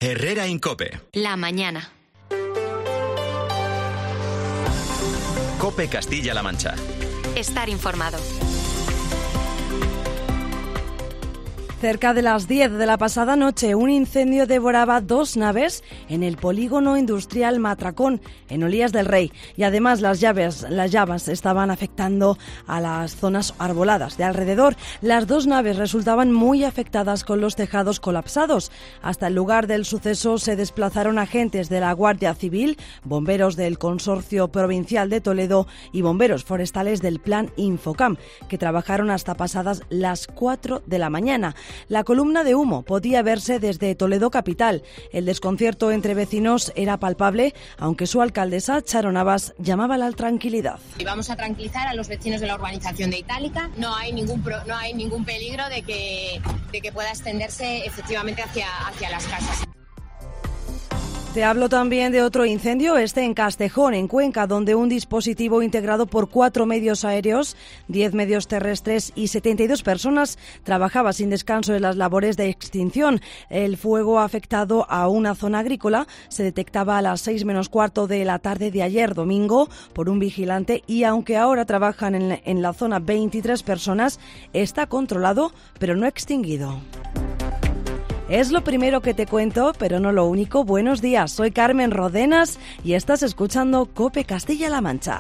Herrera Incope. La mañana. Cope Castilla-La Mancha. Estar informado. Cerca de las 10 de la pasada noche, un incendio devoraba 2 naves en el polígono industrial Matracón, en Olías del Rey. Y además las llamas estaban afectando a las zonas arboladas de alrededor. Las 2 naves resultaban muy afectadas con los tejados colapsados. Hasta el lugar del suceso se desplazaron agentes de la Guardia Civil, bomberos del Consorcio Provincial de Toledo y bomberos forestales del Plan Infocam, que trabajaron hasta pasadas las 4 de la mañana. La columna de humo podía verse desde Toledo capital. El desconcierto entre vecinos era palpable, aunque su alcaldesa, Charo Navas, llamaba a la tranquilidad. Y vamos a tranquilizar a los vecinos de la urbanización de Itálica. No hay ningún peligro de que pueda extenderse efectivamente hacia las casas. Te hablo también de otro incendio, en Castejón, en Cuenca, donde un dispositivo integrado por 4 medios aéreos, 10 medios terrestres y 72 personas trabajaba sin descanso en las labores de extinción. El fuego afectado a una zona agrícola se detectaba a las 6 menos cuarto de la tarde de ayer domingo por un vigilante y aunque ahora trabajan en la zona 23 personas, está controlado pero no extinguido. Es lo primero que te cuento, pero no lo único. Buenos días, soy Carmen Rodenas y estás escuchando COPE Castilla-La Mancha.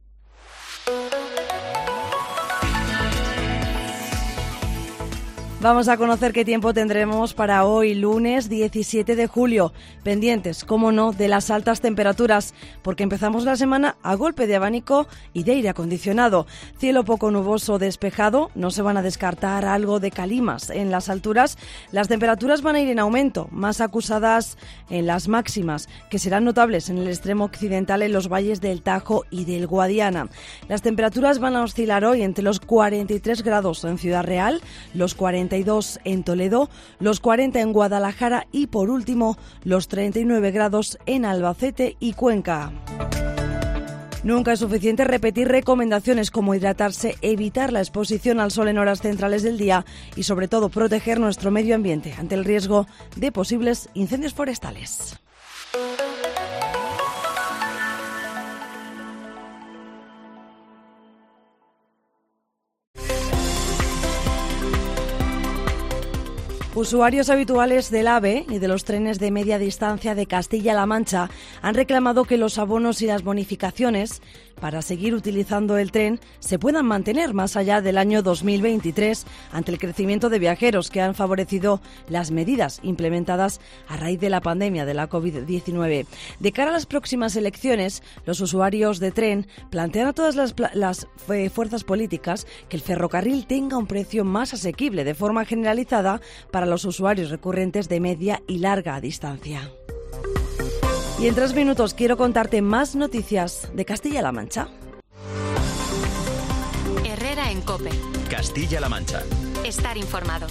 Vamos a conocer qué tiempo tendremos para hoy, lunes 17 de julio. Pendientes, cómo no, de las altas temperaturas, porque empezamos la semana a golpe de abanico y de aire acondicionado. Cielo poco nuboso despejado, no se van a descartar algo de calimas en las alturas. Las temperaturas van a ir en aumento, más acusadas en las máximas, que serán notables en el extremo occidental en los valles del Tajo y del Guadiana. Las temperaturas van a oscilar hoy entre los 43 grados en Ciudad Real, los 42 en Toledo, los 40 en Guadalajara y por último los 39 grados en Albacete y Cuenca. Nunca es suficiente repetir recomendaciones como hidratarse, evitar la exposición al sol en horas centrales del día y sobre todo proteger nuestro medio ambiente ante el riesgo de posibles incendios forestales. Usuarios habituales del AVE y de los trenes de media distancia de Castilla-La Mancha han reclamado que los abonos y las bonificaciones para seguir utilizando el tren se puedan mantener más allá del año 2023 ante el crecimiento de viajeros que han favorecido las medidas implementadas a raíz de la pandemia de la COVID-19. De cara a las próximas elecciones, los usuarios de tren plantean a todas las fuerzas políticas que el ferrocarril tenga un precio más asequible de forma generalizada para los usuarios recurrentes de media y larga distancia. Y en 3 minutos quiero contarte más noticias de Castilla-La Mancha. Herrera en COPE. Castilla-La Mancha. Estar informado.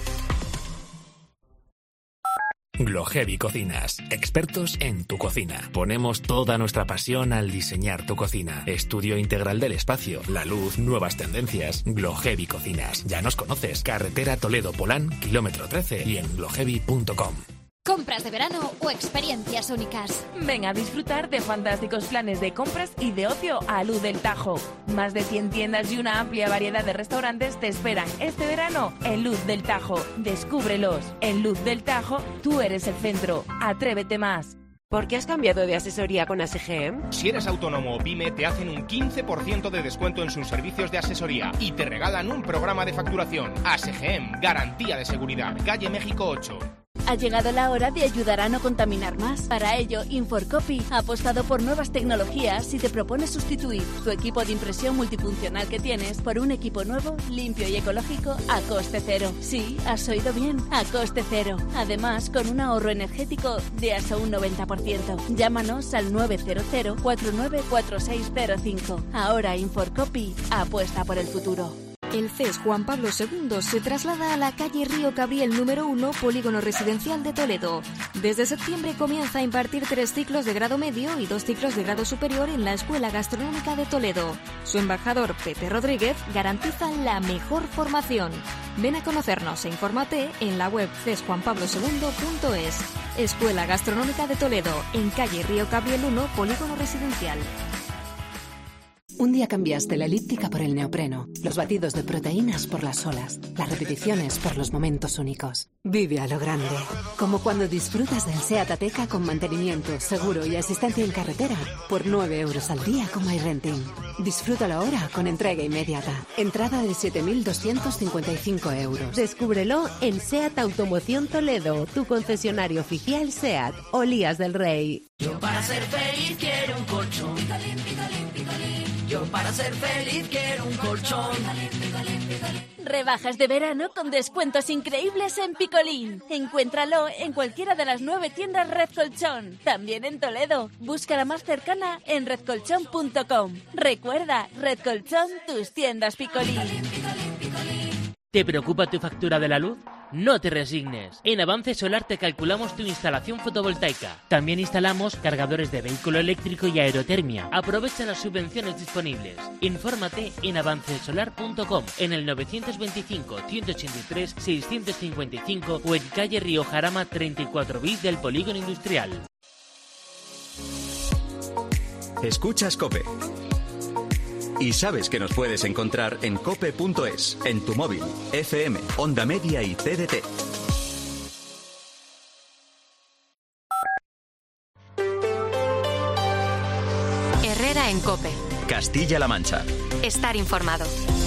Glohevi Cocinas, expertos en tu cocina. Ponemos toda nuestra pasión al diseñar tu cocina. Estudio integral del espacio, la luz, nuevas tendencias. Glohevi Cocinas. Ya nos conoces. Carretera Toledo-Polán, kilómetro 13 y en glohevi.com. Compras de verano o experiencias únicas. Ven a disfrutar de fantásticos planes de compras y de ocio a Luz del Tajo. Más de 100 tiendas y una amplia variedad de restaurantes te esperan este verano en Luz del Tajo. Descúbrelos. En Luz del Tajo, tú eres el centro. Atrévete más. ¿Por qué has cambiado de asesoría con ASGM? Si eres autónomo o pyme, te hacen un 15% de descuento en sus servicios de asesoría y te regalan un programa de facturación. ASGM, garantía de seguridad. Calle México 8. Ha llegado la hora de ayudar a no contaminar más. Para ello, Inforcopy ha apostado por nuevas tecnologías y te propone sustituir tu equipo de impresión multifuncional que tienes por un equipo nuevo, limpio y ecológico a coste cero. Sí, has oído bien, a coste cero. Además, con un ahorro energético de hasta un 90%. Llámanos al 900 494605. Ahora Inforcopy apuesta por el futuro. El CES Juan Pablo II se traslada a la calle Río Cabriel número 1, Polígono Residencial de Toledo. Desde septiembre comienza a impartir 3 ciclos de grado medio y 2 ciclos de grado superior en la Escuela Gastronómica de Toledo. Su embajador, Pepe Rodríguez, garantiza la mejor formación. Ven a conocernos e infórmate en la web cesjuanpablosegundo.es. Escuela Gastronómica de Toledo, en calle Río Cabriel 1, Polígono Residencial. Un día cambiaste la elíptica por el neopreno, los batidos de proteínas por las olas, las repeticiones por los momentos únicos. Vive a lo grande, como cuando disfrutas del SEAT Ateca con mantenimiento, seguro y asistencia en carretera por 9 euros al día con MyRenting. Disfrútalo ahora con entrega inmediata. Entrada de 7.255 euros. Descúbrelo en SEAT Automoción Toledo, tu concesionario oficial SEAT, Olías del Rey. Yo para ser feliz quiero un colchón. Yo para ser feliz quiero un colchón. Rebajas de verano con descuentos increíbles en Picolín. Encuéntralo en cualquiera de las 9 tiendas Red Colchón. También en Toledo. Busca la más cercana en redcolchón.com. Recuerda, Red Colchón, tus tiendas Picolín. ¿Te preocupa tu factura de la luz? No te resignes. En Avance Solar te calculamos tu instalación fotovoltaica. También instalamos cargadores de vehículo eléctrico y aerotermia. Aprovecha las subvenciones disponibles. Infórmate en avancesolar.com, en el 925 183 655 o en calle Río Jarama 34 bis del Polígono Industrial. Escuchas COPE. Y sabes que nos puedes encontrar en cope.es, en tu móvil, FM, Onda Media y TDT. Herrera en COPE. Castilla-La Mancha. Estar informado.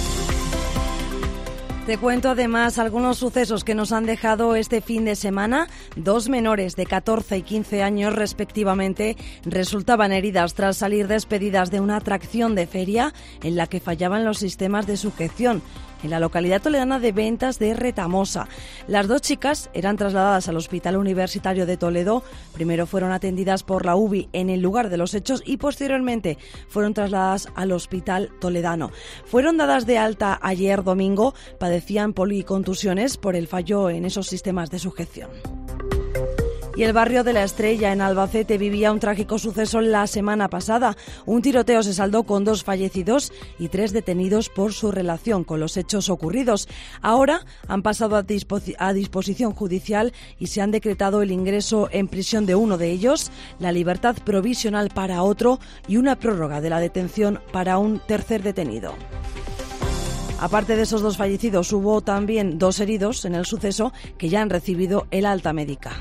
Te cuento además algunos sucesos que nos han dejado este fin de semana. 2 menores de 14 y 15 años respectivamente resultaban heridas tras salir despedidas de una atracción de feria en la que fallaban los sistemas de sujeción en la localidad toledana de Ventas de Retamosa. Las 2 chicas eran trasladadas al Hospital Universitario de Toledo. Primero fueron atendidas por la UBI en el lugar de los hechos y posteriormente fueron trasladadas al Hospital Toledano. Fueron dadas de alta ayer domingo, padecían policontusiones por el fallo en esos sistemas de sujeción. Y el barrio de La Estrella, en Albacete, vivía un trágico suceso la semana pasada. Un tiroteo se saldó con 2 fallecidos y 3 detenidos por su relación con los hechos ocurridos. Ahora han pasado a disposición judicial y se han decretado el ingreso en prisión de uno de ellos, la libertad provisional para otro y una prórroga de la detención para un tercer detenido. Aparte de esos 2 fallecidos, hubo también 2 heridos en el suceso que ya han recibido el alta médica.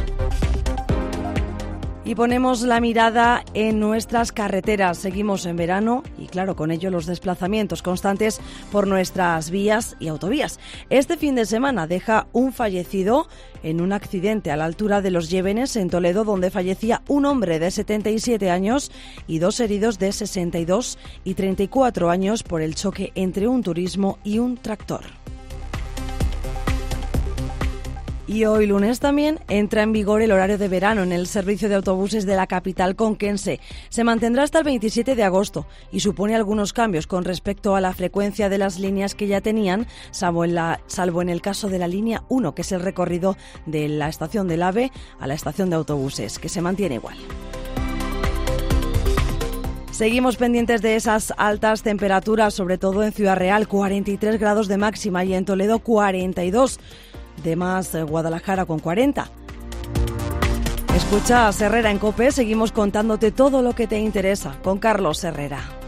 Y ponemos la mirada en nuestras carreteras. Seguimos en verano y, claro, con ello los desplazamientos constantes por nuestras vías y autovías. Este fin de semana deja un fallecido en un accidente a la altura de Los Llévenes, en Toledo, donde fallecía un hombre de 77 años y 2 heridos de 62 y 34 años por el choque entre un turismo y un tractor. Y hoy lunes también entra en vigor el horario de verano en el servicio de autobuses de la capital conquense. Se mantendrá hasta el 27 de agosto y supone algunos cambios con respecto a la frecuencia de las líneas que ya tenían, salvo en el caso de la línea 1, que es el recorrido de la estación del AVE a la estación de autobuses, que se mantiene igual. Seguimos pendientes de esas altas temperaturas, sobre todo en Ciudad Real, 43 grados de máxima, y en Toledo 42. De más Guadalajara con 40. Escucha Herrera en COPE, seguimos contándote todo lo que te interesa con Carlos Herrera.